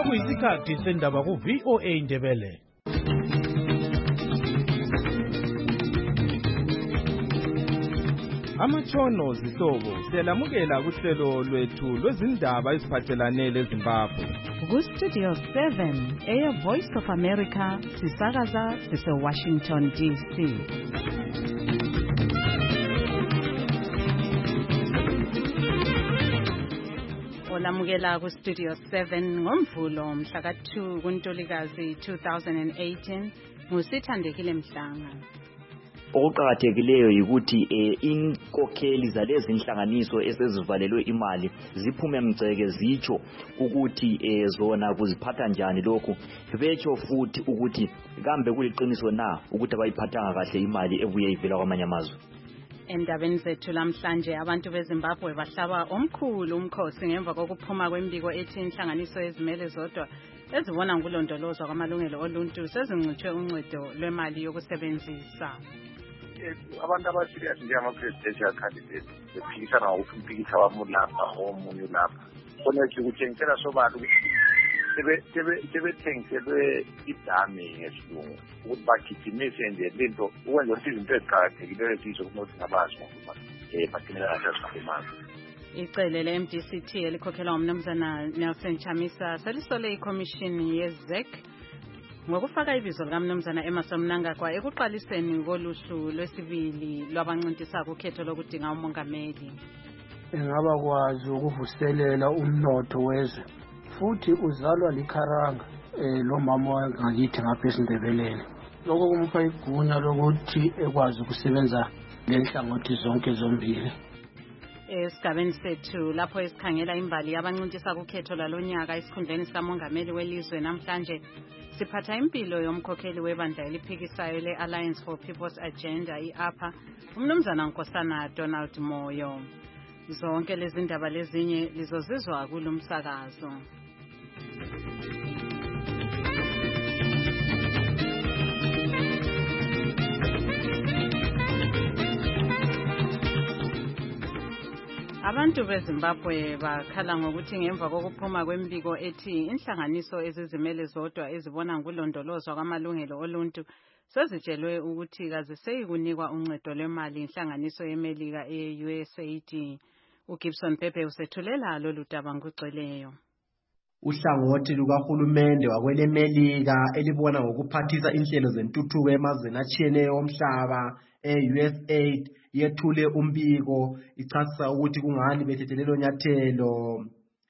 Sekuyisikhathi sendaba ku VOA Ndebele. Amatshono zihlobo siyalamukela kuhlelo lwethu lwezindaba eziphathelane leZimbabwe. Ku-Studio 7 Air Voice of America sisakaza sise-Washington DC. Olamukela ku-Studio 7 ngomvulo mhla ka-2 kuNtulikazi 2018 nguSithandekile Mhlanga. Okuqhakathekileyo ukuthi inkokheli zalezi inhlanganiso esezivalelwe imali ziphume mgceke zitsho ukuthi zona kuziphatha njani lokhu betsho futhi ukuthi kambe kuliqiniso na ukuthi abayiphathanga kahle imali ebuye ivela kwamanye amazwe. Endabeni zethu lamhlanje abantu beZimbabwe bahlaba omkhulu umkhosi ngemva kokuphuma kwembiko ethi inhlanganiso ezimele zodwa ezibona ngulondolozwa kwamalungelo oluntu sezincithwe uncedo lwemali yokusebenzisa. Abantu abasirious njengama-presidential candidates bephikisana ngokuthi umpikisha wami ulapha omunye ulapha khona nje ukuthengisela sobala ukuthi sebethengiselwe idami ngesilungu ukuthi bagijimise nje lento ukwenza ukuthi izinto eziqakathekileyo ezizwe kumele singabazi ngokuba bagcinela kahle imali. Icele le-MDCT elikhokhelwa ngumnumzana Nelson Chamisa selisole ikhomishini ye-ZEC ngokufaka ibizo likaMnumzana Emmerson Mnangagwa ekuqaliseni koluhlu lwesibili lwabancintisa kukhetho lokudinga umongameli. Engaba kwazi ukuvuselela umnotho wezwe futhi uzalwa likharanga lo mama wangakithi ngapha eSindebeleni. Lokho kumupha igunya lokuthi ekwazi ukusebenza lenhlangothi zonke zombili. Esigabeni sethu lapho esikhangela imbali yabancintisa kukhetho lalonyaka esikhundleni sikamongameli welizwe namhlanje siphatha impilo yomkhokheli webandla eliphikisayo le-Alliance for People's Agenda i-APA umnumzana Nkosana Donald Moyo. Zonke lezi ndaba lezinye lizozizwa kulo msakazo. Abantu beZimbabwe bakhala ngokuthi ngemva kokuphuma kwembiko ethi inhlanganiso ezizimele zodwa ezibona ngulondolozwa kwamalungelo oluntu sezitshelwe ukuthi kaziseyikunikwa uncedo lwemali inhlanganiso yeMelika ye-USAID. uGibson Pepe usethulela lolu daba ngokugcweleyo. Uhlangothi lukahulumende wakwelemelika elibona ngokuphathisa inhlelo zentuthuko emazweni atshiyeneyo omhlaba USAID yethule umbiko ichasisa ukuthi kungani bethethe lelo nyathelo.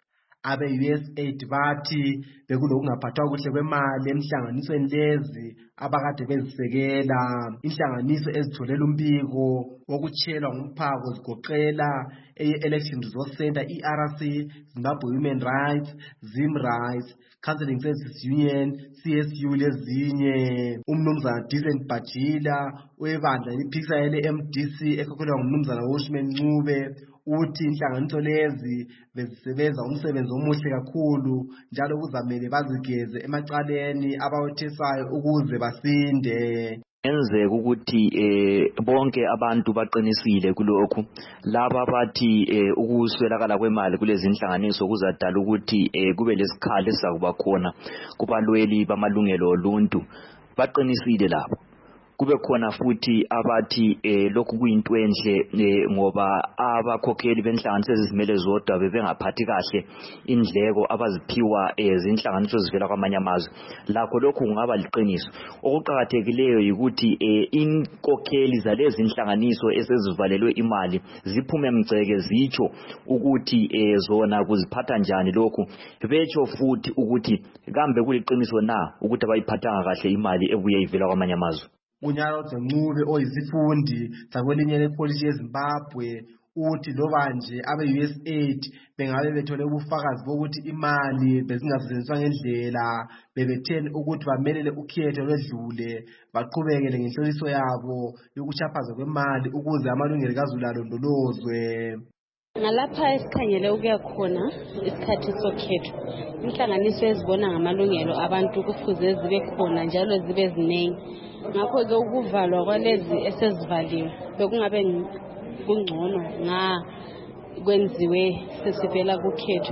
Abe-USAID bathi bekulokungaphathwa kuhle kwemali emhlanganisweni lezi abakade bezisekela. Inhlanganiso ezitholela umbiko wokutshelwa ngumphako zigoqela Election Resource Center, ERC, Zimbabwe Human Rights, Zim Rights, Counseling Services Union, CSU lezinye. Umnumzana Decent Bajila webandla eliphikisayo le-MDC ekhokhelwa ngumnumzana Washman Ncube uthi inhlanganiso lezi bezisebenza umsebenzi omuhle kakhulu njalo kuzamele bazigeze emacaleni abawethesayo ukuze basinde. Enzeka ukuthi bonke abantu baqinisile kulokhu laba bathi ukuswelakala kwemali kulezi inhlanganiso kuzadala ukuthi kube lesikhali esizakuba khona kubalweli bamalungelo oluntu baqinisile labo. Kube khona futhi abathi lokhu kuyinto enhle ngoba abakhokheli benhlanganiso ezizimele zodwa bebengaphathi kahle indleko abaziphiwa ezinhlanganiso ezivela kwamanye amazwe. Lakho lokhu kungaba liqiniso. Okuqhakathekileyo ukuthi inkokheli zalezi inhlanganiso esezivalelwe imali ziphume mgceke zitsho ukuthi zona kuziphatha njani lokhu betsho futhi ukuthi kambe kuliqiniso na ukuthi abayiphathanga kahle imali ebuye ivela kwamanye amazwe. Unyalo Ncube oyisifundi sakwelinye lepolisi yeZimbabwe uthi loba nje abe-USAID bengabe bethole ubufakazi bokuthi imali bezingasetshenziswa ngendlela bebetheni ukuthi bamelele ukhetho lwedlule baqhubekele ngenhloliso yabo yokuchaphaza kwemali ukuze amalungelo kazulu alondolozwe. Ngalapha esikhangele ukuya khona isikhathi sokhetho inhlanganiso ezibona ngamalungelo abantu kufuze zibe khona njalo zibe ziningi. Ngakho-ke ukuvalwa kwalezi esezivaliwe bekungabe kungcono kwenziwe sesivela kukhetho.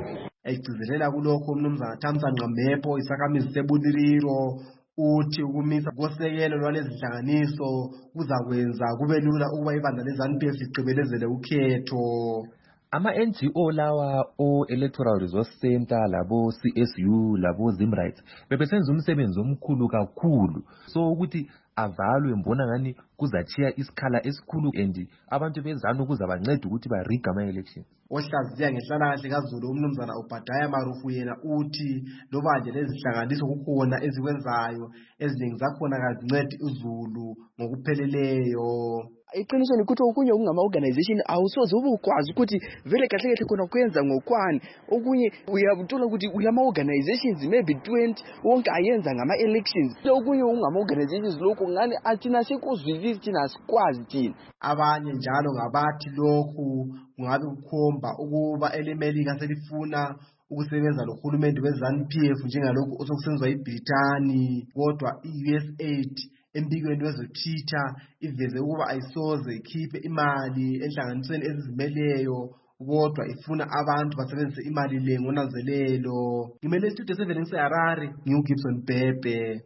egcizelela kulokho umnumzana Thamsanqa Mepho isakhamizi sebuliliro uthi ukumisa kosekelo lwalezi zinhlanganiso kuzakwenza kube lula ukuba ibandla leZANU-PF ligqibelezele ukhetho. Ama-NGO lawa o-Electoral Resource Center labo CSU labo Zimrights bebesenza umsebenzi omkhulu kakhulu, so ukuthi avalwe mbona ngani kuzachiya isikhala esikhulu and abantu bezanu kuzabanceda ukuthi bariga ama-election. Ohlaziya ngenhlalakahle kaZulu umnumzana Obadiah Marufu yena uthi loba nje lezi zinhlanganiso kukhona ezikwenzayo eziningi zakhona kazincedi uZulu ngokupheleleyo. Iqiniso ukuthi okunye okungama-organization awusoze ubukwazi ukuthi vele kahle kahle khona kwenza ngokwani. Okunye uyabuthola ukuthi kulama-organizations maybe 20 wonke ayenza ngama-elections. Okunye okungama-organizations lokhu ngani athina sikuzwilisi thina asikwazi thina. Abanye njalo ngabathi lokhu kungabe kukhomba ukuba elemelika selifuna ukusebenza lohulumende weZANU-PF njengalokhu osokusenziwa iBritani, kodwa i-US8 embikweni wezoTwitter iveze ukuba ayisoze ikhiphe imali enhlanganisweni ezizimeleyo kodwa ifuna abantu basebenzise imali le ngonanzelelo. Ngimele istudio 7 ngiseHarare, ngiuGibson Bhebhe.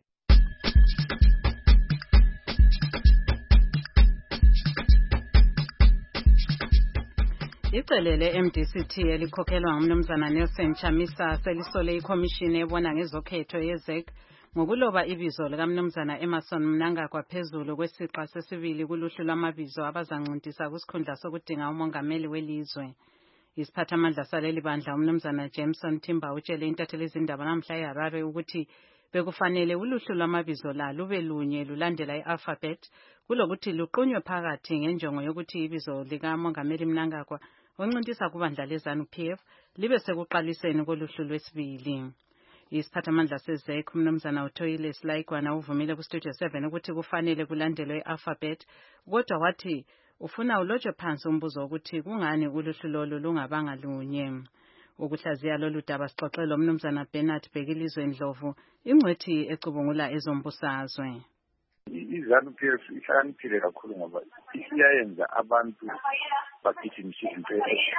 Icele le-MDC elikhokhelwa ngumnumzana Nelson Chamisa selisole ikhomishini ebona ngezokhetho yeZEC ngokuloba ibizo likamnumzana Emerson Mnangagwa phezulu kwesiqa sesibili kuluhlu lwamabizo abazancuntisa kusikhundla sokudinga umongameli welizwe. Isiphathamandla saleli bandla umnumzana Jameson Timber utshele intatheli izindaba namhla eHarare ukuthi bekufanele uluhlu lwamabizo la lube lunye lulandela i-alphabet kulokuthi luqunywe phakathi ngenjongo yokuthi ibizo likamongameli Mnangagwa oncintisa kubandla leZANU-PF libe sekuqaliseni koluhlu lwesibili. Isiphathamandla seZEC umnumzana uThoyile Silaigwana uvumile kustudio 7 ukuthi kufanele kulandelwe i-alphabet kodwa wathi ufuna ulotshwe phansi umbuzo ukuthi kungani uluhlu lolu lungabanga lunye. Ukuhlaziya lolu daba sixoxela umnumzana Bernard Bhekilizwe Ndlovu ingcwethi ecubungula ezombusazwe. iZANU-PF ihlakaniphile kakhulu ngoba isiyayenza abantu bagijimise izinto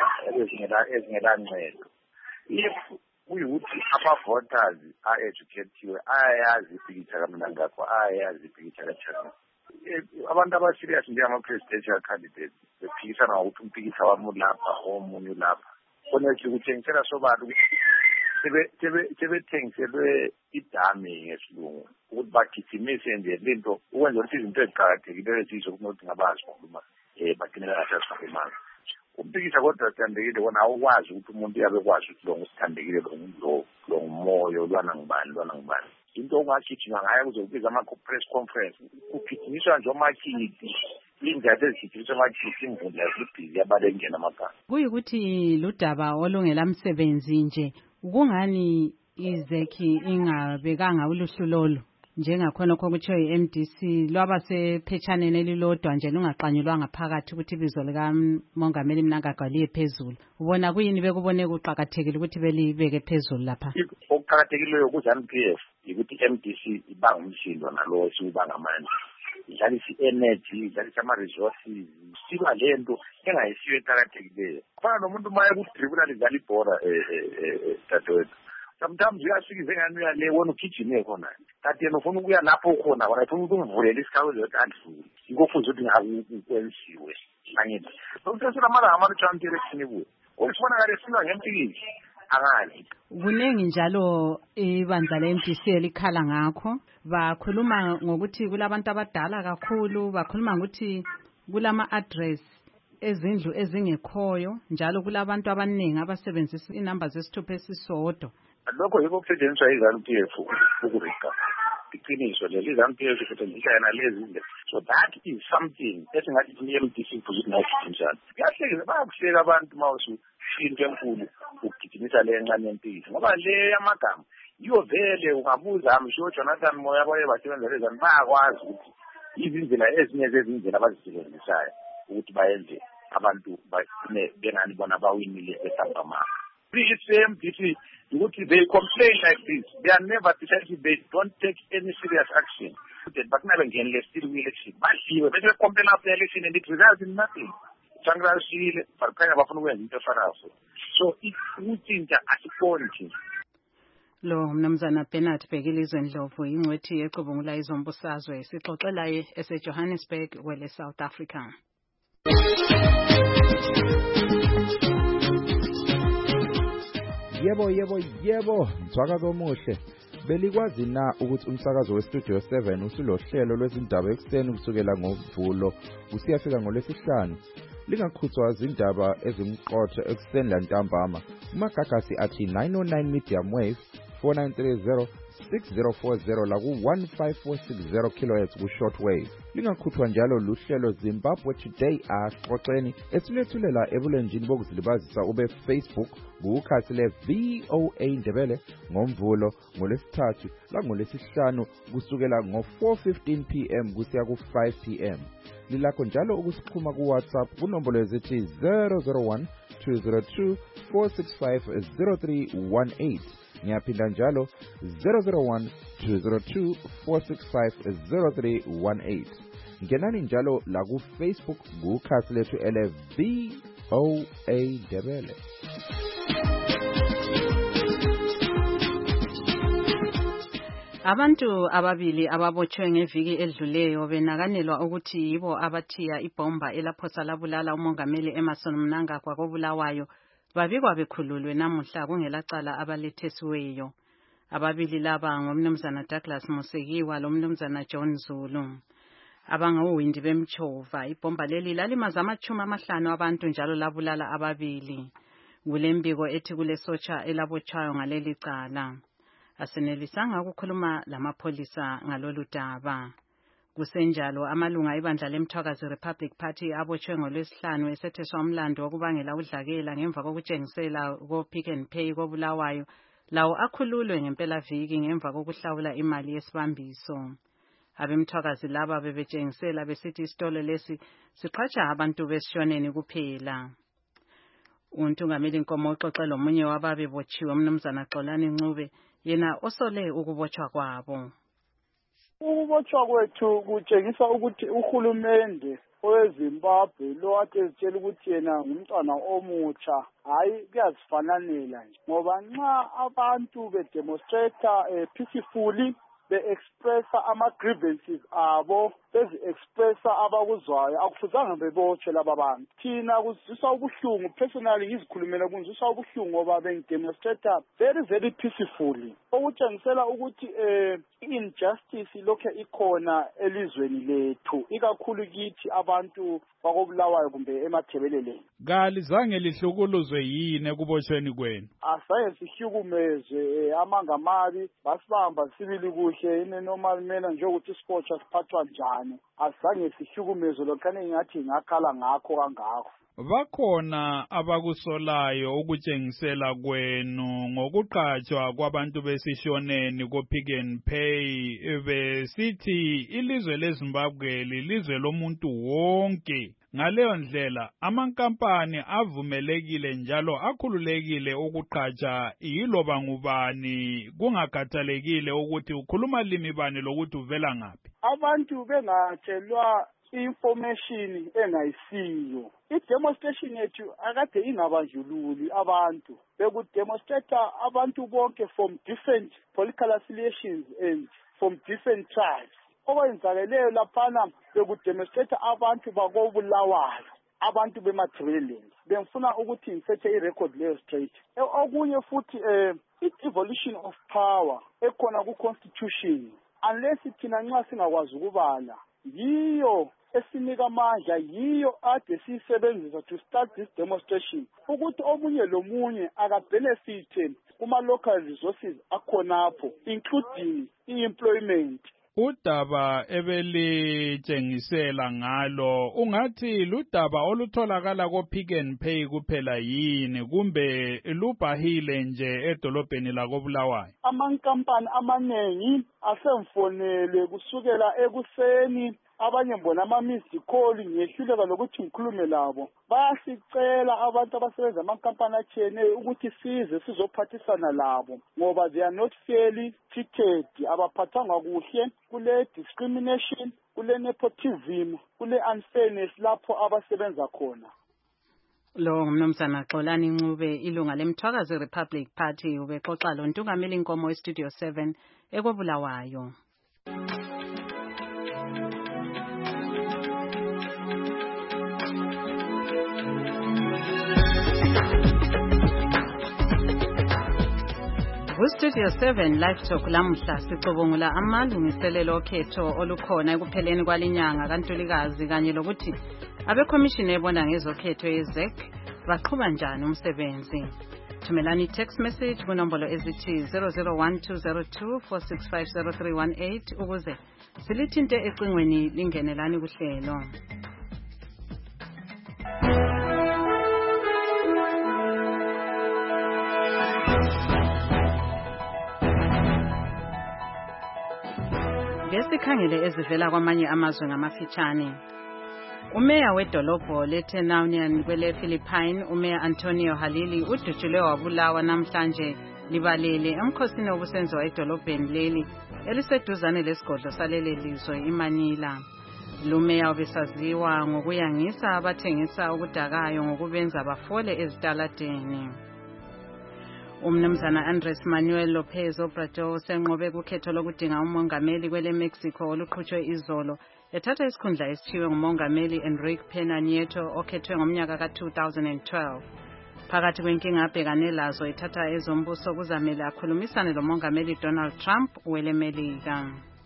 ezingela ncedo. If kuyukuthi ama-voters a-educatiwe ayayazi ipikitsha kaMnangagwa ayayazi ipikitsha kaChamisa. Abantu abaserious njengama-presidential candidates bephikisana ngokuthi umpikitsha wami ulapha omunye ulapha. Koneke ukuthengisela sobala ukuthi sebethengiselwe idami ngesilungu ukuthi bagijimise nje lento ukwenza ukuthi izinto eziqakathekileyo eziyizo kunokuthi ngabazi ngokuluma bagcinela kahle asikhulumanga. Umpikitsha kodwa sithandekile wona awukwazi ukuthi umuntu yabe kwazi ukuthi lo ngusithandekile lo ngumoyo lwana ngibani. Into ongagijima ngayo kuzokubiza ama-press conference kugijinyiswa nje omakhithi indlela ezigijinyiswa omakhithi imvundla zibhizi yabalengena amagama. Kuyikuthi ludaba olungelamsebenzi nje kungani iZEC ingabekanga uluhlu lolu njengakhona okutsho i-MDC lwaba sephetshana elilodwa nje lungaqanyulwanga phakathi ukuthi ibizo likamongameli Mnangagwa liye phezulu. Ubona kuyini bekubone kuqhakathekile ukuthi belibeke phezulu lapha? Okuqhakathekileyo kuZANU-PF ukuthi i-MDC ibanga umshindo nalo esiwubanga manje. Idlalisa i-energy, idlalisa ama-resources, siba lento engayisiyo eqhakathekileyo. Kufana nomuntu maye kutribunal idlala ibhola dadewethu. Sometimes uyasikize ngani uyale wona ugijime khona. Kanti yena ufuna ukuya lapho khona wona ufuna ukuthi uvulela isikhawu zokuthi andlule. Ingofuza ukuthi ngakwenziwe. Angithi. Sokusesela mara amalo chanti election kuwe. Ukufuna ngale sina ngempikisi. Angazi. Kuningi njalo ibandla le-MDC elikhala ngakho. Bakhuluma ngokuthi kulabantu abadala kakhulu, bakhuluma ngokuthi kulama-address ezindlu ezingekhoyo njalo kulabantu abaningi abasebenzisa inamba zesithupha esisodwa. Lokho yiko kusetshenziswa iZANU-PF ukurika. Iqiniso leli iZANU-PF isetshenziswa yena lezi. So that is something esingathi i-MDC futhi nayigijimisana. Kuyahlekisa bayakuhleka abantu mawusu into enkulu ukugijimisa le encane yempilo. Ngoba le yamagama iyo vele ungabuza msho Jonathan Moya baye basebenza lezani bayakwazi ukuthi izindlela ezinye zezindlela abazisebenzisayo ukuthi bayenze abantu bagcine bengani bona bawinile esambama. Please MDC ukuthi they complain like this, they are never decisive, they don't take any serious action. But now again, let's still election. But you better complain after election and it results in nothing. So so ukutshintsha asiboni nje. Lo mnumzana Bernard Bhekilizwe Ndlovu ingcwethi ecubungula izombusazwe sixoxela eseJohannesburg wele South Africa. Yebo, mthwakazi omuhle. Belikwazi na ukuthi umsakazo weStudio 7 usulohlelo lwezindaba ekseni kusukela ngoMvulo usiyafika ngoLwesihlanu. Lingakhuthwa izindaba ezimqotho ekseni lantambama. Umagagasi athi 909 medium wave 4930 6040 la ku-15460 kHz ku-shortwave. Lingakhuthwa njalo luhlelo Zimbabwe Today axoxeni esilethulela ebulenjini bokuzilibazisa ube Facebook kukhasi le-VOA Ndebele ngoMvulo ngoLwesithathu langolwesihlanu kusukela ngo-4:15 PM kusiya ku-5 PM. Lilakho njalo ukusixhuma ku-WhatsApp kunombolo ezithi 001 202 465 0318. Ngiyaphinda njalo 001 202 465 0318. Ngenani njalo la ku Facebook kukhasi lethu ele-VOA Ndebele. Abantu ababili ababotshwe ngeviki edluleyo benakanelwa ukuthi yibo abathiya ibomba elaphosa labulala umongameli Emmerson Mnangagwa koBulawayo babikwa bekhululwe namuhla kungelacala abalethesiweyo. Ababili laba ngomnumzana Douglas Musekiwa lomnumzana John Zulu. Abangawindi bemchova ibomba leli lalimaza 50 abantu njalo labulala ababili. Kulembiko ethi kulesotsha elabotshwayo ngaleli cala. Asenelisanga ukukhuluma lamapholisa ngalolu daba. Kusenjalo amalunga ebandla leMthwakazi Republic Party abotshwe ngoLwesihlanu esetheswa umlando wokubangela udlakela ngemva kokutshengisela ko-Pick and Pay koBulawayo lawo akhululwe ngempela viki ngemva kokuhlawula imali yesibambiso. Abemthwakazi laba bebetshengisela besithi isitolo lesi siqhatsha abantu besishoneni kuphela. Untungameli Nkomo uxoxela omunye wababebotshiwe umnumzana Xolani Ncube yena osole ukubotshwa kwabo. Ukubotshwa kwethu kutshengisa ukuthi uhulumende oweZimbabwe lo ade ezitshela ukuthi yena ngumntwana omutsha hayi kuyazifananela nje ngoba nxa abantu bedemonstrata peacefully be-expressa ama-grievances abo bezi-expressa abakuzwayo akufuzanga bebotshwe laba bantu. Thina kuzwisa ubuhlungu personally ngizikhulumela kunzwisa ubuhlungu ngoba bengidemonstrata very peacefully okutshengisela ukuthi i-injustice lokhe ikhona elizweni lethu ikakhulu kithi abantu bakoBulawayo kumbe emathebeleleni. Kalizange lihlukuluzwe yini ekubotshweni kwenu? Asaye sihlukumezwe amanga amabi basibamba sibili kuhle ine normal manner njengokuthi isipotshwa siphathwa njani. Asange sihlukumezwe lokhane ngathi ngakhala ngakho kangakho. Bakhona abakusolayo ukutshengisela kwenu ngokuqhatshwa kwabantu besishoneni ko-Pick and Pay besithi ilizwe leZimbabwe lilizwe lomuntu wonke. Ngaleyo ndlela amankampani avumelekile njalo akhululekile ukuqhatsha yiloba ngubani kungakhathalekile ukuthi ukhuluma limi bani lokuthi uvela ngaphi. Abantu bengatshelwa information engayisiyo. I-demonstration yethu akade ingabandlululi abantu. Bekudemonstrata abantu bonke from different political affiliations and from different tribes. Okwenzakeleyo laphana bekudemonstrata abantu bakoBulawayo, abantu bemathebeleleni. Bengifuna ukuthi ngisethe irecord leyo straight. Okunye futhi i-evolution of power ekhona ku-constitution. Unless thina nxa singakwazi ukubala yiyo esinika amandla yiyo ade siyisebenzisa to start this demonstration ukuthi omunye lomunye akabenefite kuma-local resources akhonapho including i-employment. Udaba ebelitshengisela ngalo ungathi ludaba olutholakala ko-Pick and Pay kuphela yini kumbe lubhahile nje edolobheni lakoBulawayo? Amankampani amanengi asemfonele kusukela ekuseni abanye mbona ama-missed call ngehluleka lokuthi ngikhulume labo. Bayasicela abantu abasebenza amankampani atshiyeneyo ukuthi size sizophathisana labo ngoba they are not fairly treated, abaphathangwa kuhle, kule discrimination, kule nepotism, kule unfairness lapho abasebenza khona. Lo ngumnumzana Xolani Ncube ilunga lemthwakazi Republic Party ubexoxa lo Ntungameli Nkomo eStudio 7 ekobulawayo. Studio 7 Live Talk lamuhla sicubungula amalungiselelo okhetho olukhona ekupheleni kwalinyanga kaNtulikazi kanye lokuthi abekhomishini ebona ngezokhetho eZEC baqhuba njani umsebenzi. Thumelani text message kunombolo ezithi 001202465038 ukuze silithinte ecingweni lingenelani kuhlelo. Ngesikhangele ezivela kwamanye amazwe ngamafitshane. Umeya wedolobho leTenounan kwele Philippine, umeya Antonio Halili udutshulwe wabulawa namhlanje libalele emkhosini obusenziwa edolobheni leli eliseduzane lesigodlo salele lizwe iManila. Lumeya ubesaziwa ngokuyangisa abathengisa ukudakayo ngokubenza bafole ezitaladeni. Umnumzana Andres Manuel Lopez Obrador senqobe kukhetho lokudinga umongameli kwele Mexico oluqhutshwe izolo ethatha isikhundla esithiwe ngumongameli Enrique Pena Nieto okhethwe ngomnyaka ka-2012. Phakathi kwenkinga abhekane lazo ethatha ezombuso kuzamele akhulumisane lomongameli Donald Trump wele Melika.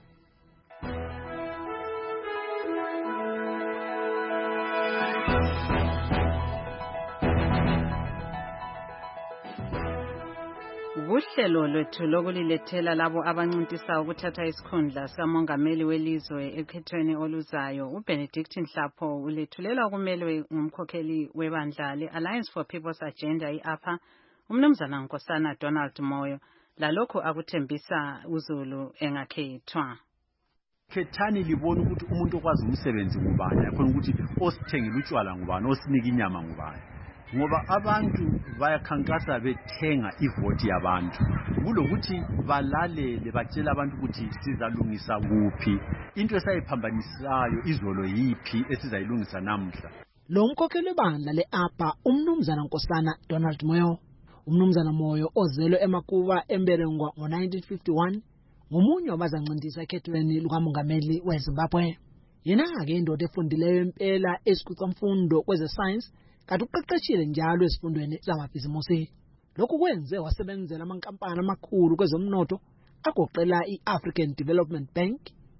Uhlelo lwethu lokulilethela labo abancintisa ukuthatha isikhundla sikamongameli welizwe ekhethweni oluzayo uBenedict Nhlapho ulethulela ukumelwe ngumkhokheli webandla le-Alliance for People's Agenda i-APA umnumzana Nkosana Donald Moyo lalokho akuthembisa uZulu engakhethwa. Khethani libona ukuthi umuntu okwazi umsebenzi ngubani yakhona ukuthi osithengile utshwala ngubani osinika inyama ngubani. Ngoba abantu bayakhankasa bethenga ivoti yabantu kulokuthi balalele batshela abantu ukuthi sizalungisa kuphi into esayiphambanisayo izolo yipi esizayilungisa namhla. Lo mkhokheli webandla le-APA umnumzana Nkosana Donald Moyo. Umnumzana Moyo ozelwe eMakuba emberengwa ngo-1951 ngomunye wabazancindisa ekhethweni lukamongameli weZimbabwe. Yena-ke indoda efundileyo impela esikhwicamfundo kwezesayensi kanti uqeqeshile njalo ezifundweni zamabhizimusi. Lokhu kwenze wasebenzela amankampani amakhulu kwezomnotho agoqela i-African Development Bank,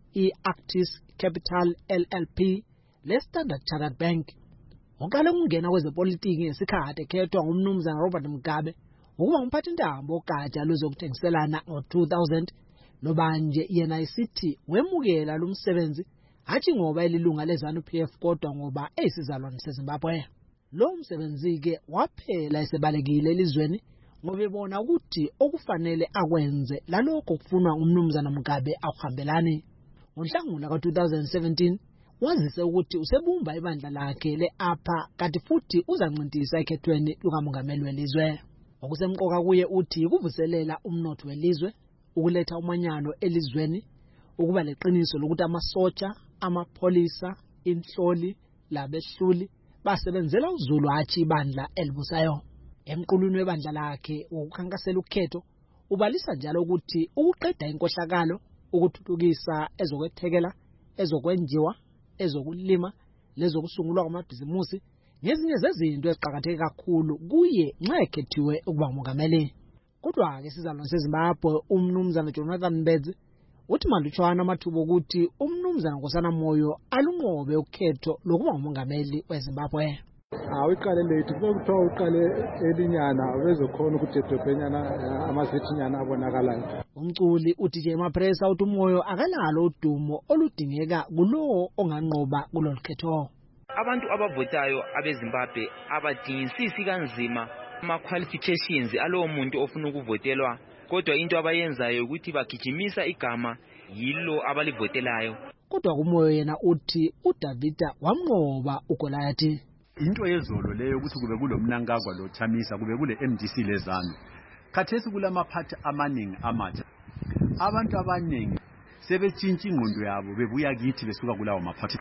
i-Actis Capital LLP, le-Standard Chartered Bank. Uqale ukungena kwezepolitiki ngesikhathi ekhethwa ngumnumzana Robert Mugabe ukuba ngumphathintambo wogatsha lwezokuthengiselana ngo-2000. Lobanje yena isithi wemukela lo msebenzi hathi ngoba elilunga leZANU-PF kodwa ngoba eyisizalwane seZimbabwe. Lo msebenzi-ke waphela esebalekile elizweni ngoba ebona ukuthi okufanele akwenze lalokho kufunwa ngumnumzana Mugabe akuhambelani. NgoNhlangula ka-2017 wazise ukuthi usebumba ibandla lakhe le-APA kanti futhi uzancintisa ekhethweni lukamongameli welizwe. Okusemqoka kuye uthi kuvuselela umnotho welizwe, ukuletha umanyano elizweni, ukuba leqiniso lokuthi amasotsha, amapholisa, inhloli, labehluli basebenzela uZulu hathi ibandla elibusayo. Emqulwini webandla lakhe ukukhankasela ukhetho ubalisa njalo ukuthi ukuqeda inkohlakalo, ukuthuthukisa ezokwethekela, ezokwenjiwa, ezokulima, lezokusungulwa kwamabhizimusi ngezinye zezinto eziqhakatheke kakhulu kuye nxa ekhethiwe ukuba umongameli. Kodwa-ke isizalwane seZimbabwe umnumzana Jonathan Mbedzi uthi malutshwana amathuba ukuthi umnumzana Nkosana Moyo alunqobe ukhetho lokuba ngumongameli weZimbabwe. Uqale late kuthiwa uqale elinyana bezokhona ukuthi edobhenyana amazithinyana abonakalayo. Umculi uthi nje emapresa uthi uMoyo akanalo udumo oludingeka kulowo onganqoba kulolu khetho. Abantu abavotayo abeZimbabwe abadingisisi kanzima ama-qualifications alowo muntu ofuna ukuvotelwa, kodwa into abayenzayo ukuthi bagijimisa igama yilo abalivotelayo. Kodwa kuMoyo yena uthi uDavida wamnqoba uGoliathi. Into yezolo leyo ukuthi kube kulomnankagwa lo Chamisa kube kule MDC leZANU. Khathesi kulamaphathi amaningi amatsha. Abantu abaningi sebetshintsha ingqondo yabo bebuya kithi besuka kulawo maphathi.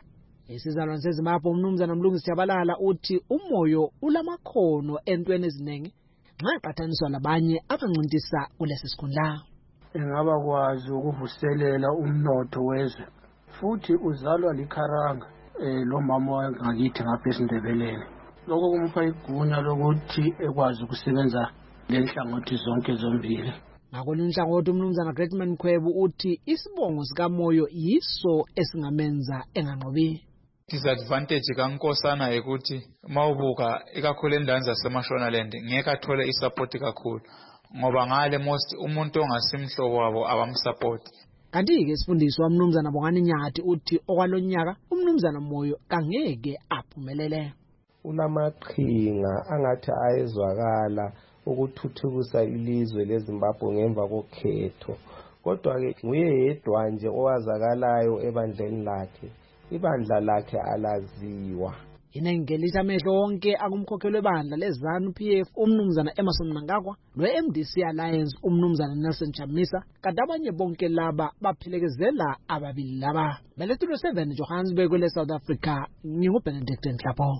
Isizalwane seZimbabwe umnumzana Mlungisi Yabalala uthi umoyo ulamakhono entweni eziningi nxa qathaniswa labanye abancintisa kulesi sikhundla. Engaba kwazi ukuvuselela umnotho wezwe futhi uzalwa likharanga lo mama wangakithi ngapha eSindebeleni. Lokho kumupha igunya lokuthi ekwazi ukusebenza lenhlangothi zonke zombili. Ngakolunye uhlangothi umnumzana Greatman Khwebu uthi isibongo sikaMoyo yiso esingamenza enganqobi. Disadvantage kaNkosana ukuthi mawubuka ikakhulu endaweni zaseMashonaland ngeke athole isupport kakhulu ngoba ngale most umuntu ongasimhlobo wabo abamsupport. Kanti-ke isifundiswa umnumzana Bongani Nyathi uthi okwalonyaka umnumzana Moyo kangeke aphumelele. Unamaqhinga angathi ayezwakala ukuthuthukisa ilizwe leZimbabwe ngemva kokhetho, kodwa-ke nguye yedwa nje owazakalayo ebandleni lakhe. Ibandla lakhe alaziwa. Inengelisa amehlo wonke akumkhokheli webandla leZANU-PF umnumzana Emerson Mnangagwa lo-MDC Alliance umnumzana Nelson Chamisa, kanti abanye bonke laba baphilekezela ababili laba. Belethulwe 7 Johannesburg le South Africa, nginguBenedict Nhlapo.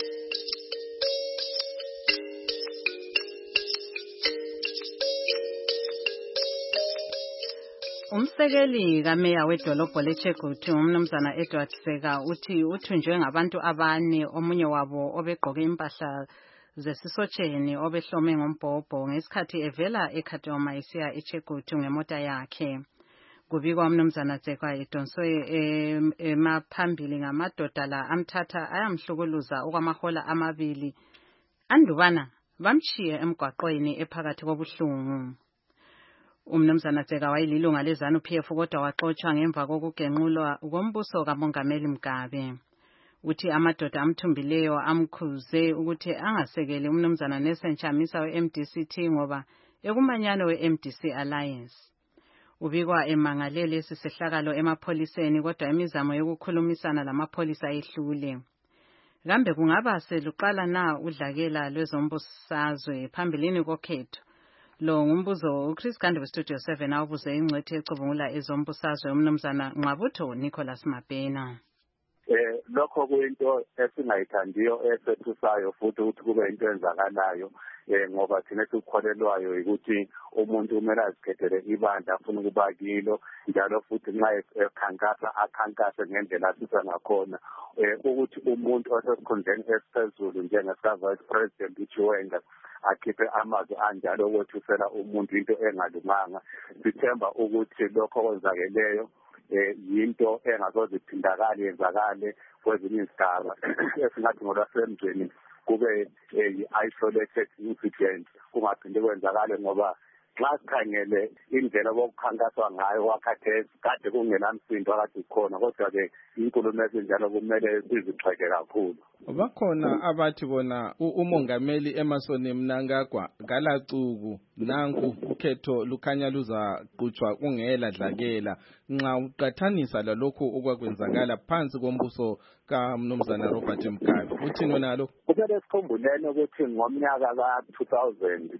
Umsekeli kameya wedolobho leChegutu umnumzana Edward Seka uthi uthunjwe ngabantu abane, omunye wabo obegqoke impahla zesisotsheni obehlome ngombhobho ngesikhathi evela eKhatoma esiya eChegutu ngemota yakhe. Kubikwa umnumzana Seka edonswe emaphambili ngamadoda la amthatha ayamhlukuluza okwamahola amabili andubana bamshiye emgwaqweni ephakathi kobuhlungu. Umnumzana Seka wayililunga leZANU-PF kodwa waxoshwa ngemva kokugenqulwa kombuso kaMongameli Mugabe. Uthi amadoda amthumbileyo amkhuze ukuthi angasekeli umnumzana Nelson Chamisa we-MDC ngoba ekumanyano we-MDC Alliance. Ubikwa emangalele isisehlakalo emapholiseni kodwa imizamo yokukhulumisana lamapholisa ehlule. Kambe kungaba seluqala na udlakela lwezombusazwe phambilini kokhetho? Lo ngumbuzo uChris Gande weStudio 7 awubuze ingcwethi ecubungula ezombusazwe umnumzana Nqabutho Nicholas Mabhena. Lokho kuyinto esingayithandiyo esethusayo futhi ukuthi kube into enzakalayo ngoba thina sikukholelwayo ukuthi umuntu kumele azikhethele ibandla afuna ukuba kilo njalo futhi nxa ekhankasa akhankase ngendlela asisa ngakhona ukuthi umuntu osesikhundleni esiphezulu njenge-Vice President uChiwenga akhiphe amazwi anjalo okwethusela umuntu into engalunganga. Sithemba ukuthi lokho okwenzakeleyo yinto engasoze iphindakale yenzakale kwezinye izigaba esingathi ngolwasemzweni kube yi-isolated incident kungaphinde kwenzakale ngoba nxa sikhangele indlela okukhankaswa ngayo wakhathesi kade kungenamsindo akade khona kodwa-ke inkulumo ezinjalo kumele sizigxeke kakhulu. Bakhona abathi bona umongameli Emerson Mnangagwa ngalacuku nanku ukhetho lukhanya luzaqhutshwa kungela dlakela nxa uqathanisa lalokho okwakwenzakala phansi kombuso kaMnumzana Robert Mugabe. Uthini nalo? Kumele sikhumbuleni ukuthi ngomnyaka ka-2000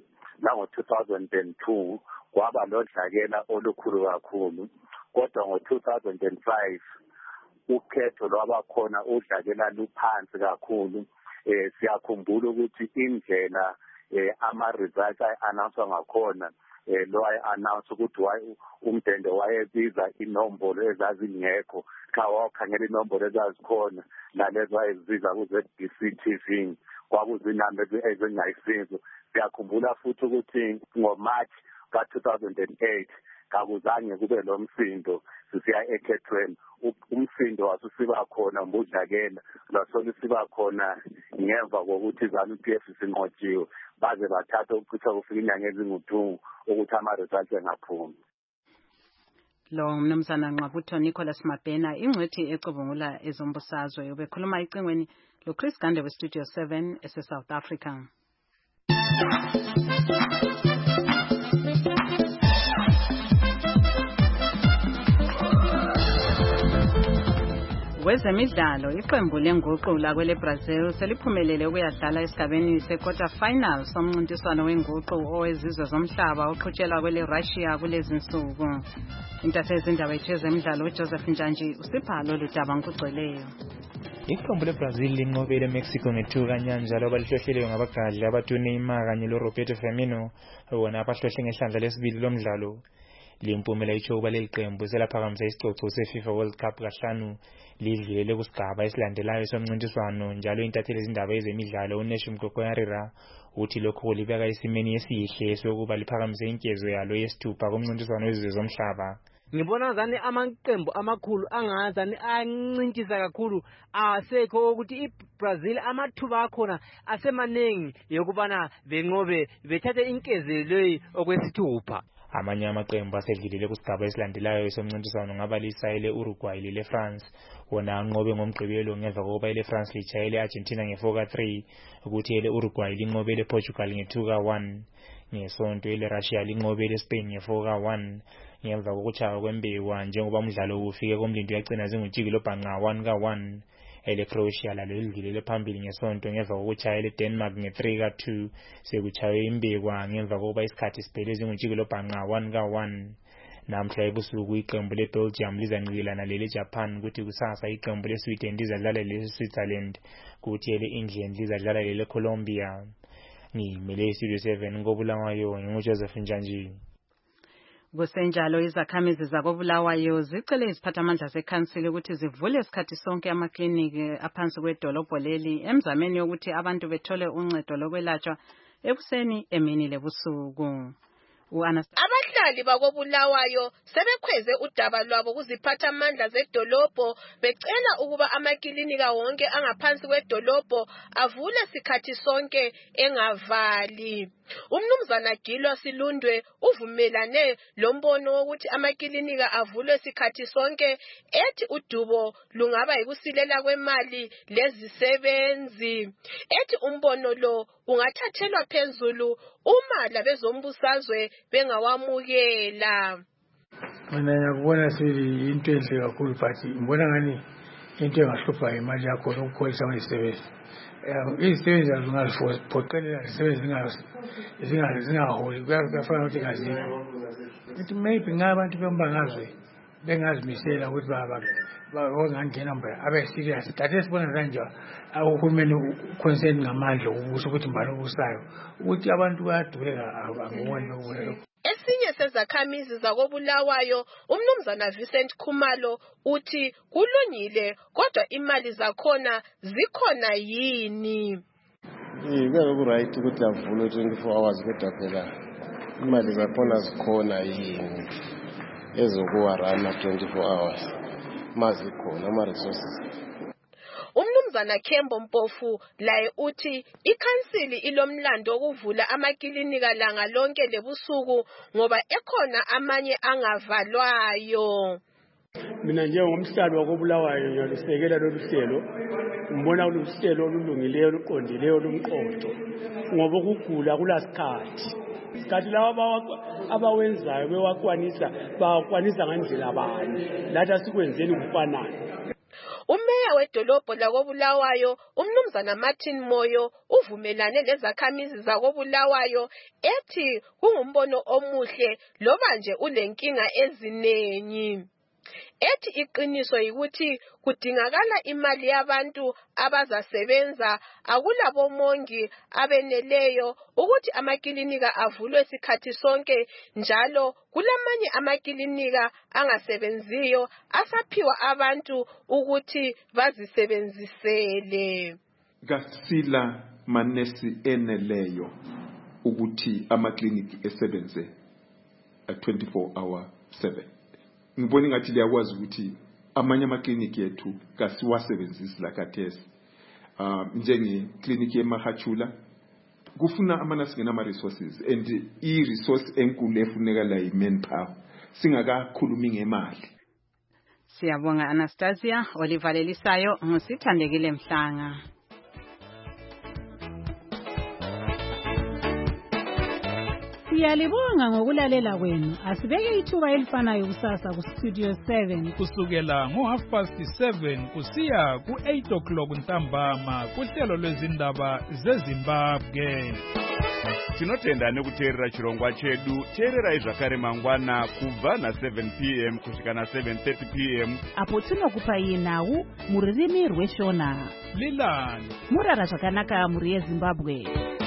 nango-2002 kwaba lodlakela olukhulu kakhulu, kodwa ngo-2005 ukhetho lwabakhona udlakela luphansi kakhulu. Siyakhumbula ukuthi indlela ama-results ay-announcewa ngakhona lo ay-announce ukuthi umdende wayebiza inombolo ezazingekho xa wakhangela inombolo ezazikhona nalezo wayezibiza ku-ZBC TV kwakuzinamba ezingayisizo. Siyakhumbula futhi ukuthi ngoMarch ka-2008 kakuzange kube lo msindo sisiya ekhethweni. Umsindo wasusiba khona mbudlakela lwasolo siba khona ngemva kokuthi iZANU-PF sinqotshiwe baze bathatha ukuchitha kufika inyanga ezingu-2 ukuthi ama-results engaphumi. Lo mnumzana Nqabutho Nicholas Mabhena ingcwethi ecubungula ezombusazwe ubekhuluma icingweni loChris Gande weStudio 7 ese-South Africa. Kwezemidlalo iqembu lenguqu lakwele Brazil seliphumelele ukuyadlala esigabeni se-quarter final somncintiswano wenguqu owezizwe zomhlaba oqhutshelwa kwele Russia kulezi nsuku. Intatheli zindaba yezemidlalo uJoseph Njanji usipha lolu daba ngokugcweleyo. Iqembu leBrazil linqobele eMexico nge2 kanyanjalo abalihlehlileyo ngabagadli abaTuneymar kanye loRoberto Firmino wona abahlehle ngehlandla lesibili lomdlalo. Limpumela itsho ukuba leli qembu selaphakamisa isicoco seFIFA World Cup kahlanu lidlulele kusigaba esilandelayo somncintiswano njalo intatheli izindaba ezemidlalo uNeshim Kokoyarira uthi lokho kulibeka esimeni esihle sokuba liphakamise inkezo yalo yesithupha kumncintiswano wezizwe zomhlaba. Ngibona zani amaqembu amakhulu angazani ancintisa kakhulu asekho ukuthi iBrazil amathuba akhona asemanengi yokubana benqobe bethathe inkezelo okwesithupha. Amanye amaqembu asedlulile kusigaba esilandelayo somncintiswano ngabalisa Uruguay leFrance wona anqobe ngomgqibelo ngemva kokuba leFrance litshayele Argentina nge4-3 ukuthi Uruguay linqobe lePortugal nge2-1 ngesonto leRussia linqobe leSpain nge4-1 ngemva kokuchaya kwembewa njengoba umdlalo ufike komlindo yagcina zingujiki lobhanqa 1-1 Croatia lalo lidlulele phambili ngesonto ngemva kokuchaya Denmark nge3-2 sekuchaye imbekwa ngemva kokuba isikhathi siphele zingujiki lobhanqa 1-1 namhla ebusuku iqembu leBelgium lizancikilana leJapan ukuthi kusasa iqembu leSweden lizadlala leSwitzerland kuthi England lizadlala leColombia. Ngimele iStudio 7 ngobulawayo nguJoseph Njanjini. Kusenjalo izakhamizi zakobulawayo zicele iziphathamandla zekhansili ukuthi zivule isikhathi sonke amakliniki aphansi kwedolobho leli emzameni yokuthi abantu bethole uncedo lokwelatshwa ekuseni emini lebusuku. Abahlali bakobulawayo sebekhweze udaba lwabo kuziphathamandla zedolobho becela ukuba amakilinika wonke angaphansi kwedolobho avule sikhathi sonke engavali. Umnumzana Gilwa Silundwe uvumelane lombono wokuthi amakilinika avulwe sikhathi sonke ethi udubo lungaba yikusilela kwemali lezisebenzi. Ethi umbono lo ungathathelwa phezulu uma labezombusazwe bengawamukela. Mina ngiyakubona sili into enhle kakhulu but ngibona ngani into engahlupha imali yakho ukukholisa izisebenzi. Izisebenzi azingaziphoqelela izisebenzi zingaholi kuyafana ukuthi ngazikho. Ukuthi maybe ngabantu bembangazwe bengazimisela ukuthi bangangena mbaya abe serious. Kade sibona kanje uhulumeni concern ngamandla ukuthi mbalo ubusayo ukuthi abantu bayaduleka angiboni lokho. Esinye sezakhamizi zakobulawayo umnumzana Vincent Khumalo uthi kulungile kodwa imali zakhona zikhona yini? Ku right ukuthi avule 24 hours kodwa phela imali zakhona zikhona yini ezokuwarana 24 hours mazikhona ama resources. Umnumzana Kembo Mpofu laye uthi ikhansili ilomlando okuvula amakilinika langa lonke lebusuku ngoba ekhona amanye angavalwayo. Mina njengomhlali wakobulawayo ngiyalisekela lolu hlelo, ngibona uluhlelo olulungileyo oluqondileyo lumqondo ngoba ukugula kulasikhathi. Isikhathi laba abawenzayo bewakwanisa ngandlela bani lathi asikwenzeni kufanana. Umeya wedolobho lakobulawayo umnumzana Martin Moyo uvumelane lezakhamizi zakobulawayo ethi kungumbono omuhle loba nje ulenkinga ezinengi. Ethi iqiniso ukuthi kudingakala imali yabantu abazasebenza akulabomongi abeneleyo ukuthi amakilinika avulwe sikhathi sonke njalo kulamanye amakilinika angasebenziyo asaphiwa abantu ukuthi bazisebenzisele. Kasila manesi eneleyo ukuthi amakliniki esebenze 24/7. Ngibona ngathi liyakwazi ukuthi amanye amakliniki ethu kasiwasebenzisi lakathesi. Njenge kliniki eMahachula kufuna amanasi ngenama resources and i-resource enkulu efuneka la i-manpower singakakhulumi ngemali. Siyabonga Anastasia olivalelisayo ngusithandekile Mhlanga. Siyalibonga ngokulalela kwenu. Asibeke ithuba elifanayo kusasa ku Studio 7 kusukela ngo7:30 kusiya ku8 o'clock ntambama kuhlelo lwezindaba zeZimbabwe. tinotenda nekuteerera chirongwa chedu. Teererai zvakare mangwana kubva na7 p.m. kusvika na7:30 p.m. apo tinokupai nhau mururimi rweshona. Lilani murara zvakanaka muri yeZimbabwe.